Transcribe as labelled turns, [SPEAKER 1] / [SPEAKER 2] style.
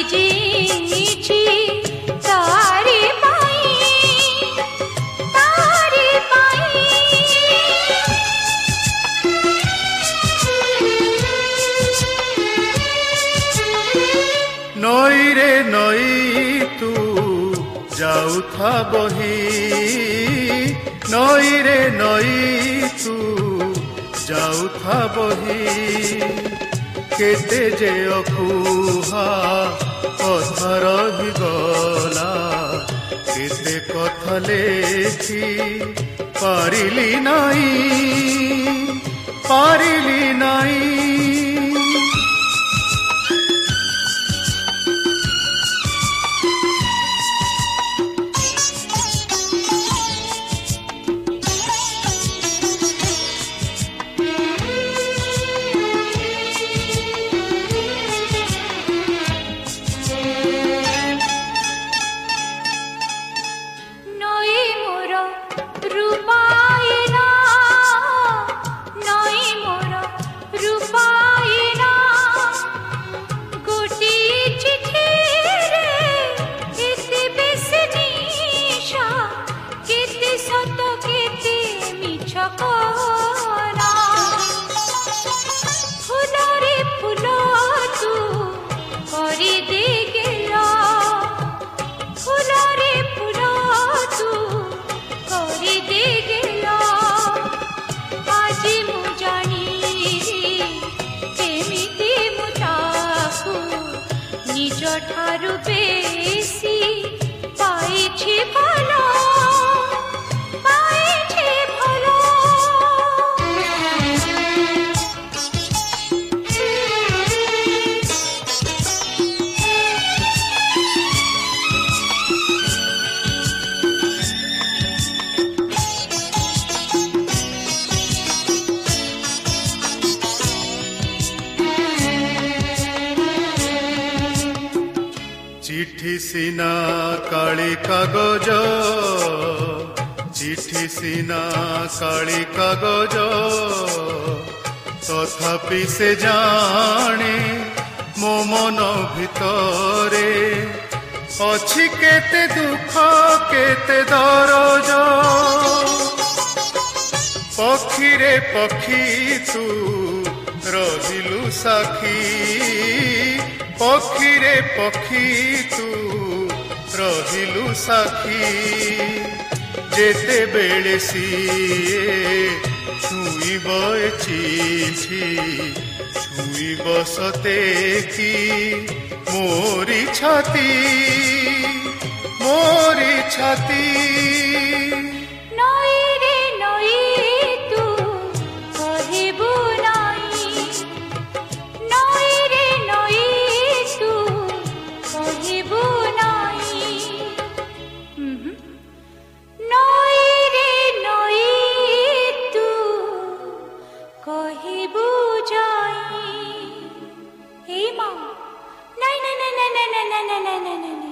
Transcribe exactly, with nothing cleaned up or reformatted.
[SPEAKER 1] ଭିଜିଛି ତାରି ପାଇଁ ତାରି ପାଇଁ
[SPEAKER 2] ନଈ ରେ ନଈ ତୁ ଯାଉଥା ବହି ନଈ ରେ ନଈ ତୁ ଯାଉଥା ବହି କେତେ ଯେ ଅକୁହା କଥା ରହିଗଲା କେତେ କଥା ଲେଖି ପାରିଲି ନାହିଁ ପାରିଲି ନାହିଁ
[SPEAKER 1] ଠାରୁ ବେଶୀ ପାଇଛି ଭଲ ପାଇଛି ଭଲ
[SPEAKER 2] चिठी सीना काली कागज चिठी सीना काली कागज तथापि से जाने मो मन भितरे अछि केते दुख केते दरज पक्षी रे पक्षी तू रहिलु साखी पक्षी रे पक्षी तू रहिलु साखी जेते बेले सिए छुईब चिठी छुईब सते की मोरी छाती मोरी छाती
[SPEAKER 1] କହିବୁ ଯାଇ ଏ ମା ନାଇଁ ନାଇଁ ନାଇଁ ନାଇଁ ନାଇଁ ନାଇଁ ନାଇଁ ନାଇଁ ନାଇଁ